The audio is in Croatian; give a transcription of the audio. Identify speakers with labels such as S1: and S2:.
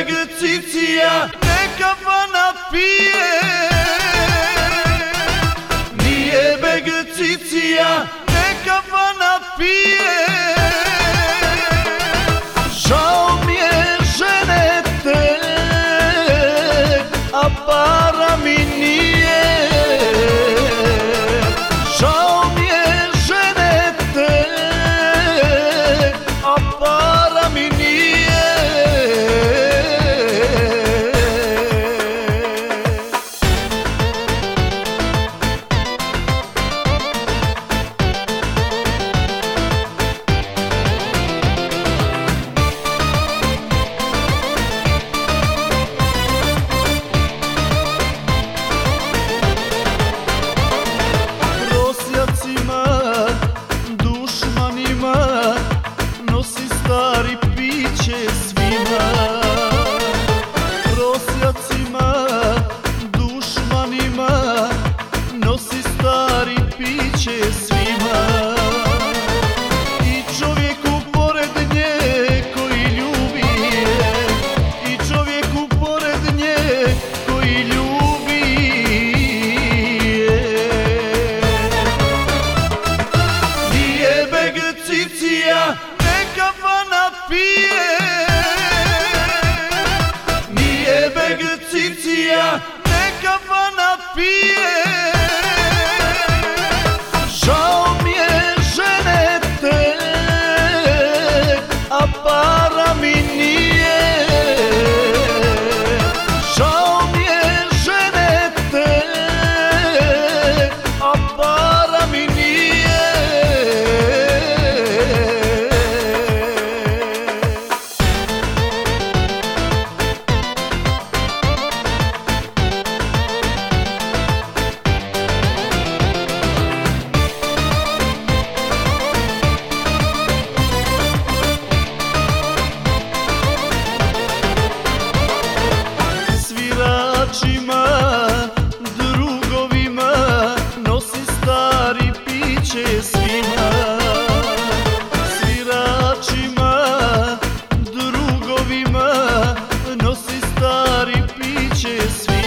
S1: cicija, neka vana pije. Nije beg cicija, neka vana pije. Žao mi je žene te, a para mi nije. Žao mi je žene te, a para mi nije. Nosi stari piće svima, prosjacima, dušmanima, nosi stari piće svima. I čovjeku pored nje koji ljubi je, i čovjeku pored nje koji ljubi je. Nije beg cicija, neka vana pije. Nije beg cicija, neka vana pije. Žao mi je žene te, a para mi nije. Žao mi je žene te, a para mi nije. Sviračima, drugovima, nosi stari piće svima. Sviračima, drugovima, nosi stari piće svima.